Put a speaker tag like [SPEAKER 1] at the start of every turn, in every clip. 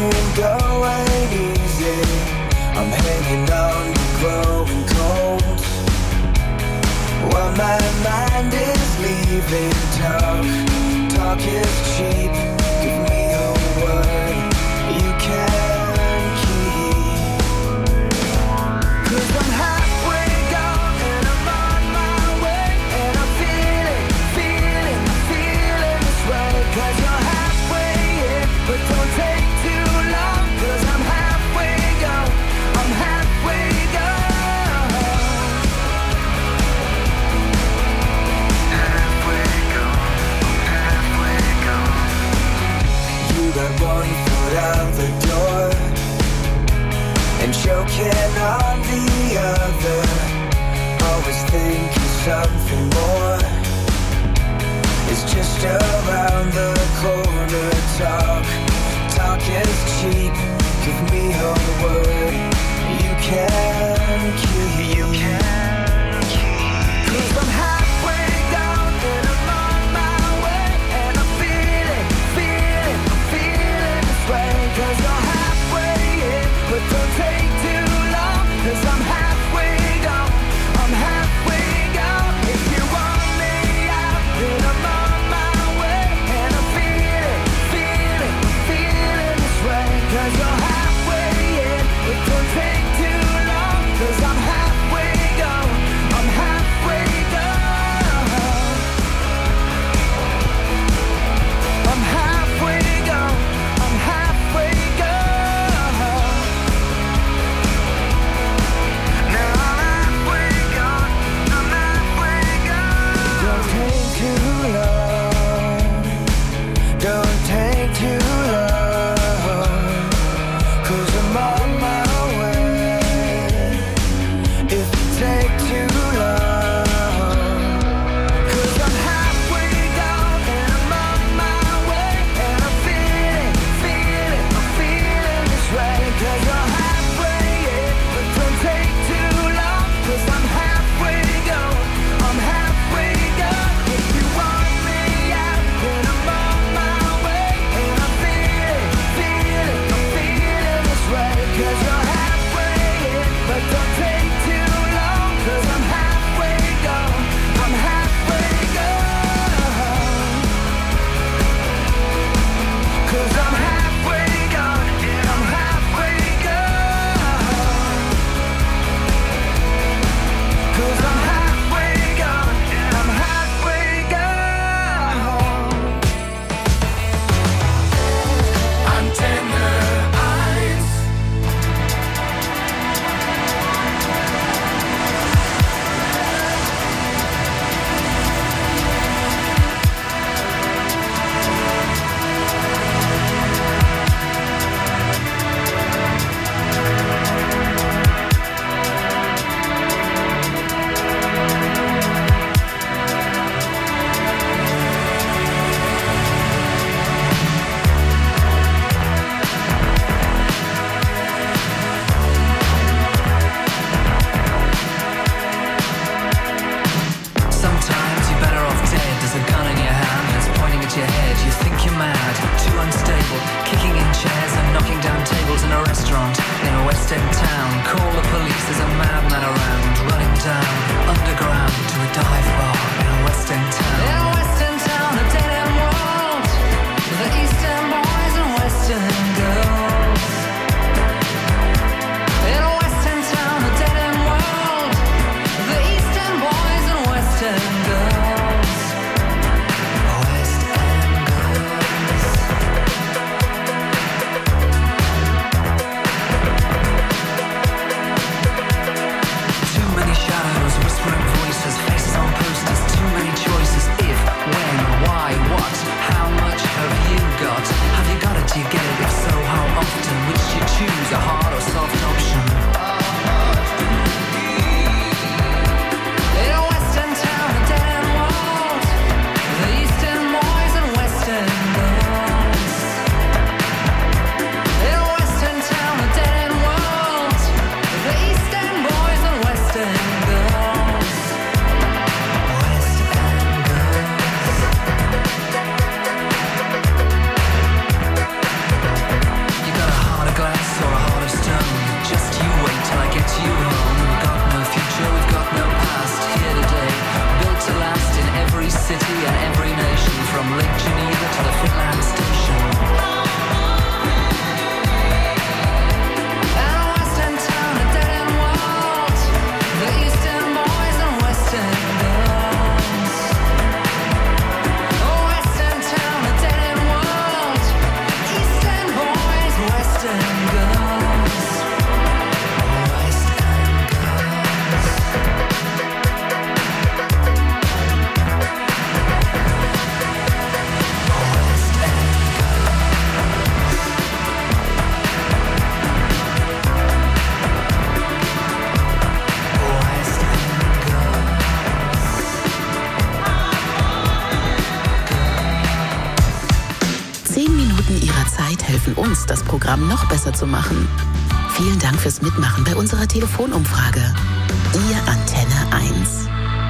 [SPEAKER 1] ain't going easy. I'm hanging on to growing cold. While my mind is leaving, talk is cheap. Give me a word you can keep. 'Cause I'm halfway gone and I'm on my way, and I'm feeling this way. 'Cause you're halfway in, but don't take too long. 'Cause I'm halfway gone, I'm halfway gone. Halfway gone, halfway gone. You got one foot out the door and choking on the other. Always thinking something more is just around the corner. Talk is cheap. Give me a word you can keep. 'Cause I'm halfway gone and I'm on my way, and I'm feeling this way. 'Cause you're halfway in, but don't take too long. 'Cause I'm halfway gone, I'm halfway gone. If you want me out, then I'm on my way, and I'm feeling this way. 'Cause you're halfway in, but don't take too long. 'Cause I'm halfway gone, I'm halfway gone. I'm halfway gone, I'm halfway gone. Now I'm halfway gone, I'm halfway gone. Don't take too long, don't take too long. 'Cause I'm on my way. If you take too long, 'cause I'm halfway gone and I'm on my way, and I'm feeling this way. 'Cause you're halfway in, but don't take too long. 'Cause I'm halfway gone, I'm halfway gone. If you want me out, then I'm on my way, and I'm feeling this way. 'Cause you're halfway in, but don't take too long. 'Cause I'm halfway gone, I'm halfway gone. 'Cause I'm halfway gone and I'm halfway gone. 'Cause I'm halfway gone and I'm halfway gone. Antenne 1.
[SPEAKER 2] Sometimes you're better off dead. There's a gun in your hand and it's pointing at your head. You think you're mad, too unstable, kicking in chairs and knocking down tables in a restaurant in a West End town. Call the police, there's a madman around, running down underground to a dive bar in a West End town. In a West End town, a dead end world, the East End boys and West End girls. In a West End town, a dead end world, the East End boys and West End girls. West End girls. Too many shadows, whispering voices, faces on posters, too many choices. If
[SPEAKER 3] Minuten Ihrer Zeit helfen uns, das Programm noch besser zu machen. Vielen Dank fürs Mitmachen bei unserer Telefonumfrage. Ihr Antenne 1.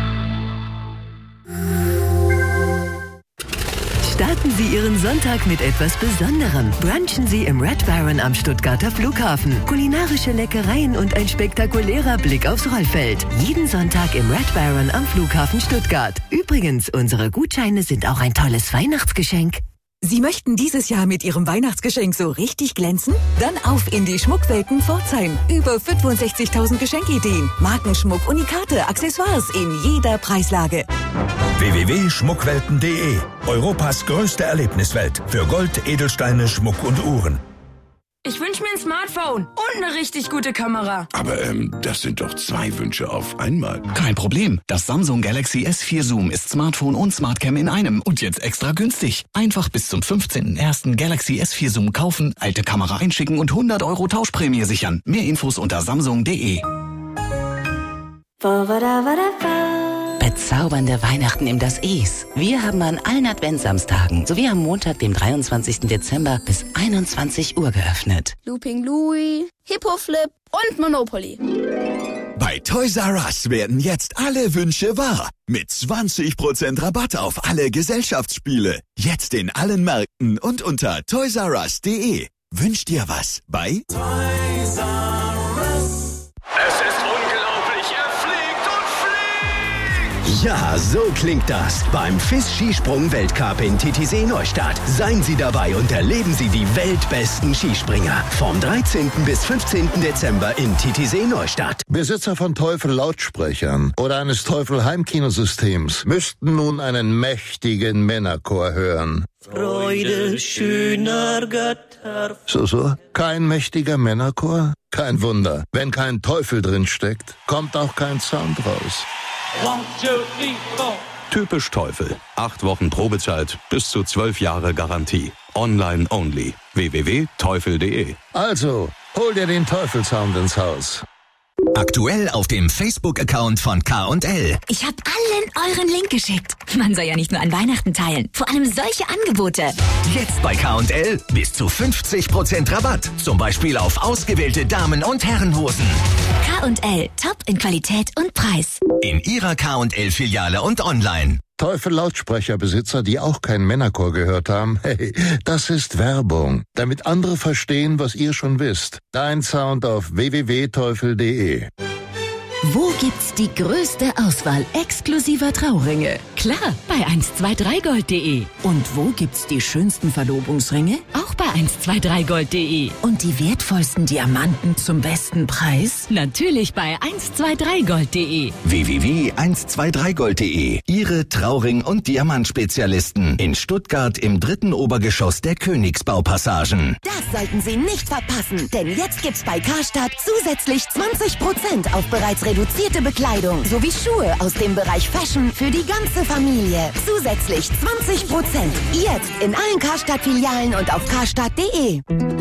[SPEAKER 4] Starten Sie Ihren Sonntag mit etwas Besonderem. Brunchen Sie im Red Baron am Stuttgarter Flughafen. Kulinarische Leckereien und ein spektakulärer Blick aufs Rollfeld. Jeden Sonntag im Red Baron am Flughafen Stuttgart. Übrigens, unsere Gutscheine sind auch ein tolles Weihnachtsgeschenk.
[SPEAKER 5] Sie möchten dieses Jahr mit Ihrem Weihnachtsgeschenk so richtig glänzen? Dann auf in die Schmuckwelten Pforzheim. Über 65.000 Geschenkideen, Markenschmuck, Unikate, Accessoires in jeder Preislage.
[SPEAKER 6] www.schmuckwelten.de. Europas größte Erlebniswelt für Gold, Edelsteine, Schmuck und Uhren.
[SPEAKER 7] Ich wünsche mir ein Smartphone und eine richtig gute Kamera.
[SPEAKER 8] Aber das sind doch 2 Wünsche auf einmal.
[SPEAKER 9] Kein Problem. Das Samsung Galaxy S4 Zoom ist Smartphone und Smartcam in einem und jetzt extra günstig. Einfach bis zum 15.01. Galaxy S4 Zoom kaufen, alte Kamera einschicken und 100 € Tauschprämie sichern. Mehr Infos unter samsung.de.
[SPEAKER 3] Bezaubernde Weihnachten im Das Es. Wir haben an allen Adventsamstagen sowie am Montag, dem 23. Dezember bis 21 Uhr geöffnet.
[SPEAKER 10] Looping Louie, Hippo Flip und Monopoly.
[SPEAKER 11] Bei Toys R Us werden jetzt alle Wünsche wahr. Mit 20% Rabatt auf alle Gesellschaftsspiele. Jetzt in allen Märkten und unter toysrus.de. Wünsch dir was bei Toys R Us.
[SPEAKER 12] Es ist unglaublich, er fliegt und fliegt!
[SPEAKER 13] Ja, so klingt das beim FIS-Skisprung-Weltcup in Titisee Neustadt. Seien Sie dabei und erleben Sie die weltbesten Skispringer. Vom 13. bis 15. Dezember in Titisee Neustadt.
[SPEAKER 14] Besitzer von Teufel-Lautsprechern oder eines Teufel-Heimkinosystems müssten nun einen mächtigen Männerchor hören.
[SPEAKER 15] Freude schöner Götter.
[SPEAKER 14] So, kein mächtiger Männerchor? Kein Wunder. Wenn kein Teufel drin steckt, kommt auch kein Sound raus.
[SPEAKER 16] 1, 2, 3, 4.
[SPEAKER 17] Typisch Teufel. 8 Wochen Probezeit, bis zu 12 Jahre Garantie. Online only. www.teufel.de.
[SPEAKER 14] Also, hol dir den Teufelssound ins Haus.
[SPEAKER 18] Aktuell auf dem Facebook-Account von K&L.
[SPEAKER 19] Ich hab allen euren Link geschickt. Man soll ja nicht nur an Weihnachten teilen. Vor allem solche Angebote.
[SPEAKER 18] Jetzt bei K&L bis zu 50% Rabatt. Zum Beispiel auf ausgewählte Damen- und Herrenhosen.
[SPEAKER 19] K&L. Top in Qualität und Preis.
[SPEAKER 18] In Ihrer K&L-Filiale und online.
[SPEAKER 14] Teufel-Lautsprecherbesitzer, die auch kein Männerchor gehört haben, hey, das ist Werbung. Damit andere verstehen, was ihr schon wisst. Dein Sound auf www.teufel.de.
[SPEAKER 4] Wo gibt's die größte Auswahl exklusiver Trauringe? Klar, bei 123gold.de. Und wo gibt's die schönsten Verlobungsringe? Auch bei 123gold.de. Und die wertvollsten Diamanten zum besten Preis? Natürlich bei 123gold.de.
[SPEAKER 18] www.123gold.de. Ihre Trauring- und Diamantspezialisten in Stuttgart im 3. Obergeschoss der Königsbaupassagen.
[SPEAKER 20] Das sollten Sie nicht verpassen, denn jetzt gibt's bei Karstadt zusätzlich 20% auf bereits reduzierte Bekleidung sowie Schuhe aus dem Bereich Fashion für die ganze Familie. Zusätzlich 20%. Jetzt in allen Karstadt-Filialen und auf karstadt.de.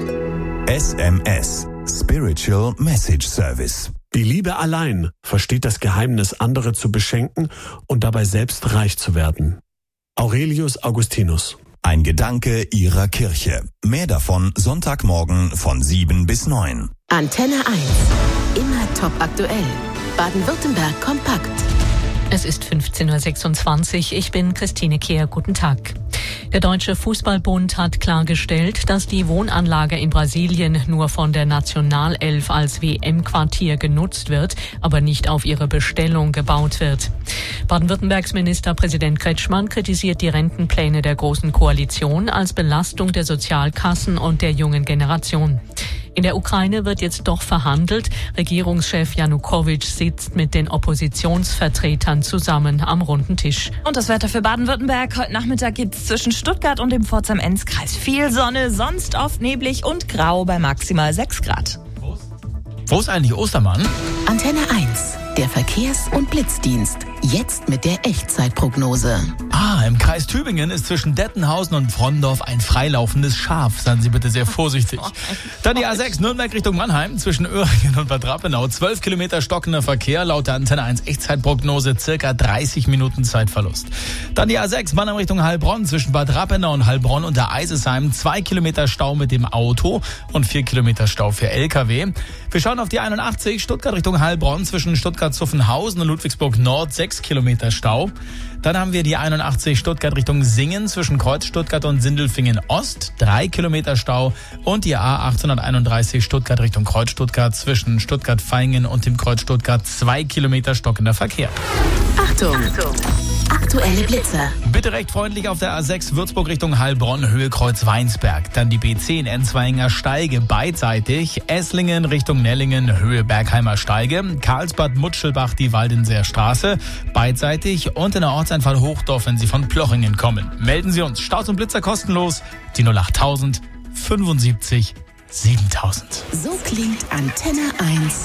[SPEAKER 6] SMS. Spiritual Message Service.
[SPEAKER 21] Die Liebe allein versteht das Geheimnis, andere zu beschenken und dabei selbst reich zu werden. Aurelius Augustinus.
[SPEAKER 6] Ein Gedanke Ihrer Kirche. Mehr davon Sonntagmorgen von 7 bis 9.
[SPEAKER 3] Antenne 1. Immer top aktuell. Baden-Württemberg kompakt.
[SPEAKER 22] Es ist 15.26 Uhr. Ich bin Christine Kehr. Guten Tag. Der Deutsche Fußballbund hat klargestellt, dass die Wohnanlage in Brasilien nur von der Nationalelf als WM-Quartier genutzt wird, aber nicht auf ihre Bestellung gebaut wird. Baden-Württembergs Ministerpräsident Kretschmann kritisiert die Rentenpläne der Großen Koalition als Belastung der Sozialkassen und der jungen Generation. In der Ukraine wird jetzt doch verhandelt. Regierungschef Janukowitsch sitzt mit den Oppositionsvertretern zusammen am runden Tisch.
[SPEAKER 23] Und das Wetter für Baden-Württemberg. Heute Nachmittag gibt's zwischen Stuttgart und dem Pforzheim-Enz-Kreis viel Sonne, sonst oft neblig und grau bei maximal 6 Grad.
[SPEAKER 24] Wo ist eigentlich Ostermann?
[SPEAKER 3] Antenne 1, der Verkehrs- und Blitzdienst. Jetzt mit der Echtzeitprognose.
[SPEAKER 1] Im Kreis Tübingen ist zwischen Dettenhausen und Frondorf ein freilaufendes Schaf. Seien Sie bitte sehr vorsichtig. Dann die A6 Nürnberg Richtung Mannheim zwischen Öhringen und Bad Rappenau. 12 Kilometer stockender Verkehr, laut der Antenne 1 Echtzeitprognose circa 30 Minuten Zeitverlust. Dann die A6 Mannheim Richtung Heilbronn zwischen Bad Rappenau und Heilbronn und der Eisesheim. 2 Kilometer Stau mit dem Auto und 4 Kilometer Stau für LKW. Wir schauen auf die 81 Stuttgart Richtung Heilbronn zwischen Stuttgart-Zuffenhausen und Ludwigsburg Nord. 6 Kilometer Stau. Dann haben wir die 81 Stuttgart Richtung Singen zwischen Kreuz Stuttgart und Sindelfingen Ost. 3 Kilometer Stau. Und die A831 Stuttgart Richtung Kreuz Stuttgart zwischen Stuttgart-Vaihingen und dem Kreuz Stuttgart. 2 Kilometer stockender Verkehr.
[SPEAKER 3] Achtung! Aktuelle Blitzer.
[SPEAKER 1] Bitte recht freundlich auf der A6 Würzburg Richtung Heilbronn, Höhe Kreuz Weinsberg. Dann die B10 Enzweinger Steige beidseitig. Esslingen Richtung Nellingen, Höhe Bergheimer Steige. Karlsbad Mutschelbach, die Waldenseer Straße beidseitig. Und in der Ortseinfall Hochdorf, wenn Sie von Plochingen kommen. Melden Sie uns. Staus und Blitzer kostenlos. Die 08000 75 7000.
[SPEAKER 3] So klingt Antenne 1.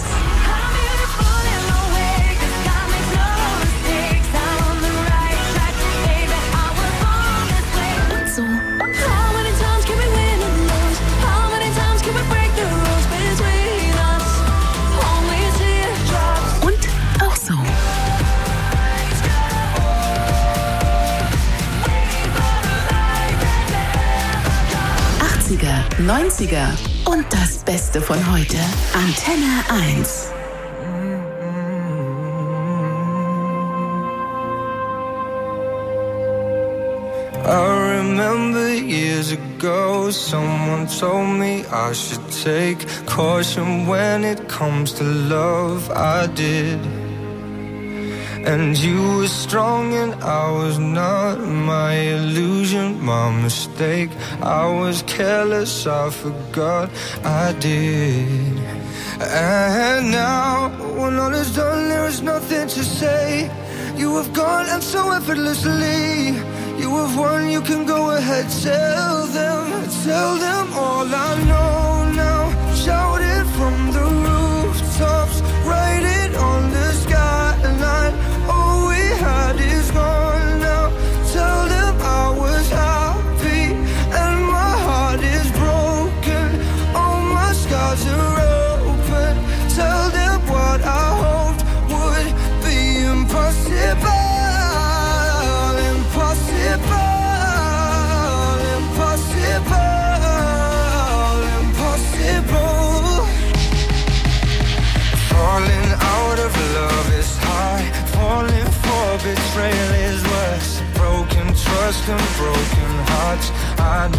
[SPEAKER 3] So. 90er und das Beste von heute. Antenne 1.
[SPEAKER 2] I remember years ago, someone told me I should take caution when it comes to love. I did. And you were strong and I was not. My illusion, my mistake. I was careless, I forgot I did. And now, when all is done, there is nothing to say. You have gone and so effortlessly. You have won, you can go ahead, tell them all I know now. Shout it from the rooftops, write it on the skyline. All we had is gone now. Tell them I was happy and my heart is broken. All my scars are open. Tell them what I hoped would be impossible. Falling out of love is high. Falling for betrayal is worse. Broken trust and broken hearts. I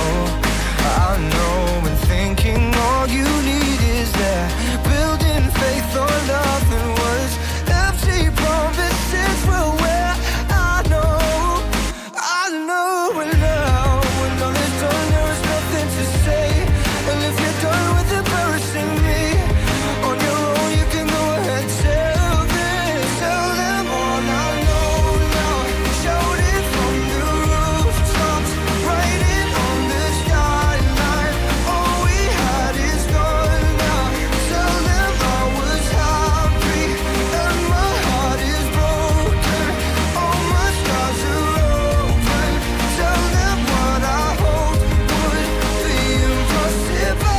[SPEAKER 2] know. And thinking all you need is that. Building faith on nothing was. Empty promises were where I know. And now when all is done, there is nothing to say. And if you're done with embarrassing me on your own, you can go ahead, tell them all I know now. Shout it from the rooftops, write it on the skyline. All we had is gone now. Tell them I was happy and my heart is broken. All my scars are open. Tell them what I hoped would be impossible.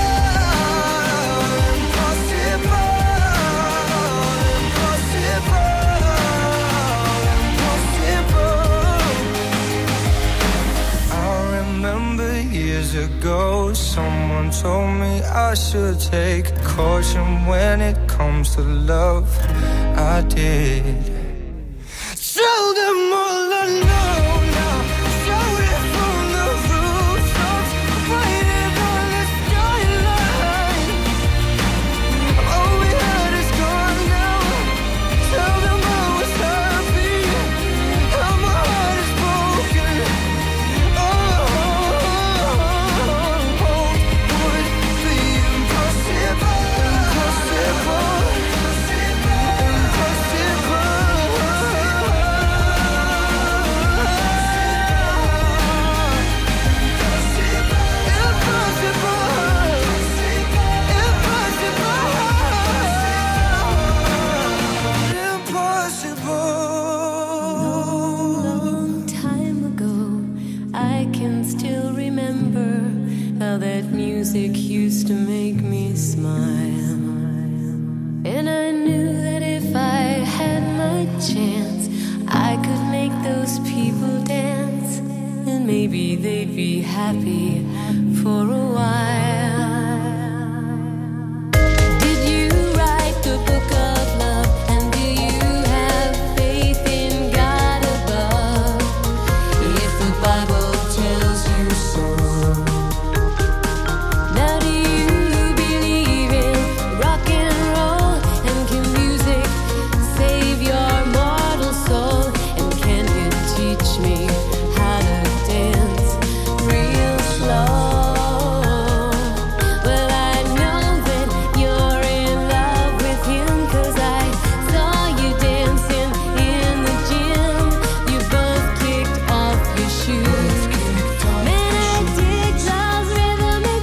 [SPEAKER 2] Years ago, someone told me I should take caution when it comes to love. I did. Tell them all I know now. Shout it from the rooftops, write it on the skyline. All we had is gone now. Tell them I was happy and my heart is broken.
[SPEAKER 5] how that music used to make me smile. And I knew that if I had my chance, I could make those people dance, and maybe they'd be happy for a while. Did you write the book of love, and do you have faith in God above? If the Bible tells you so. Now do you believe in rock and roll, and can music save your mortal soul? And can you teach me how to dance real slow? Well, I know that you're in love with him, 'cause I saw you dancing in the gym. You both kicked off your shoes. Man, I dig those rhythmic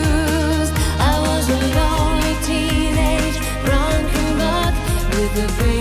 [SPEAKER 5] blues. I was a lonely teenage drunken buck with a